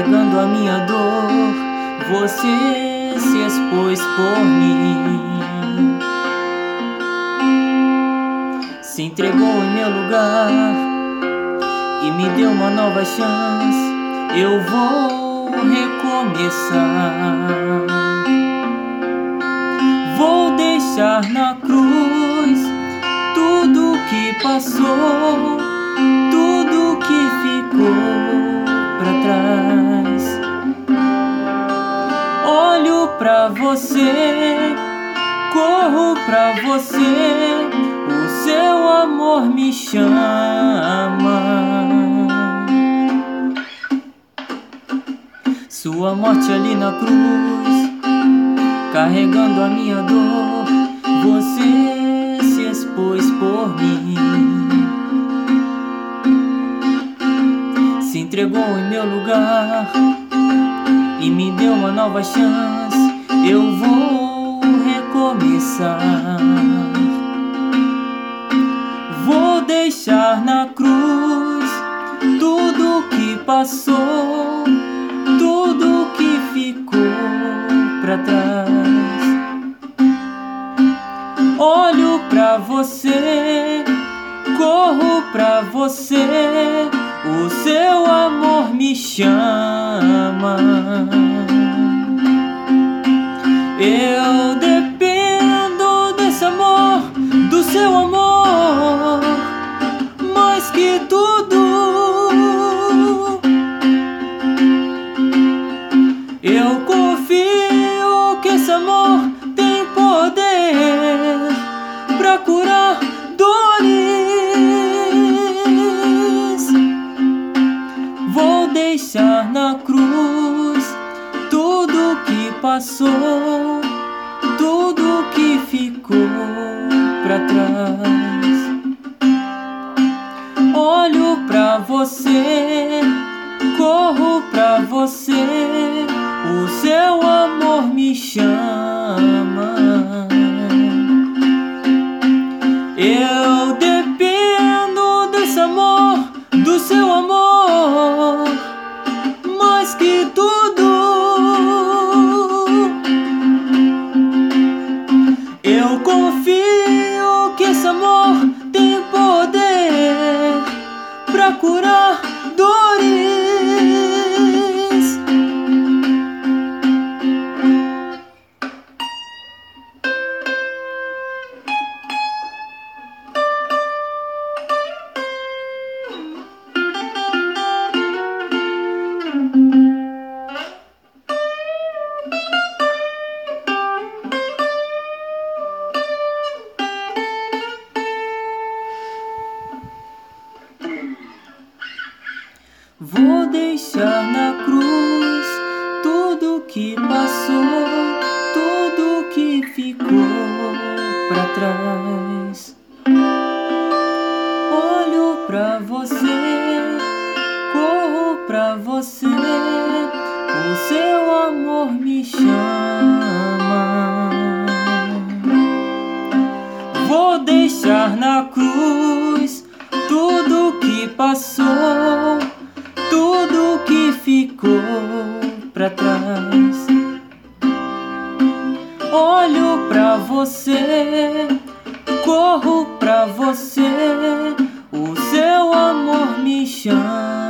carregando a minha dor. Você se expôs por mim, se entregou em meu lugar e me deu uma nova chance. Eu vou recomeçar, vou deixar na cruz tudo que passou, tudo que ficou pra trás. Olho pra você, corro pra você, o seu amor me chama. Sua morte ali na cruz, carregando a minha dor, você se expôs por mim, se entregou em meu lugar e me deu uma nova chance. Eu vou recomeçar, vou deixar na cruz tudo que passou, tudo que ficou pra trás. Olho pra você, corro pra você, o seu amor me chama. Eu dependo desse amor, do seu amor, mais que tudo. Eu confio que esse amor tem poder pra curar dores. Vou deixar na cruz tudo que passou, tudo que ficou pra trás. Olho pra você, corro pra você, o seu amor me chama. Eu dependo desse amor, do seu amor, mais que tudo. Eu confio que esse amor tem poder pra curar dores. Vou deixar na cruz tudo que passou, tudo que ficou pra trás. Olho pra você, corro pra você, o seu amor me chama. Vou deixar na cruz tudo que passou, tudo que ficou pra trás. Olho pra você, corro pra você, o seu amor me chama.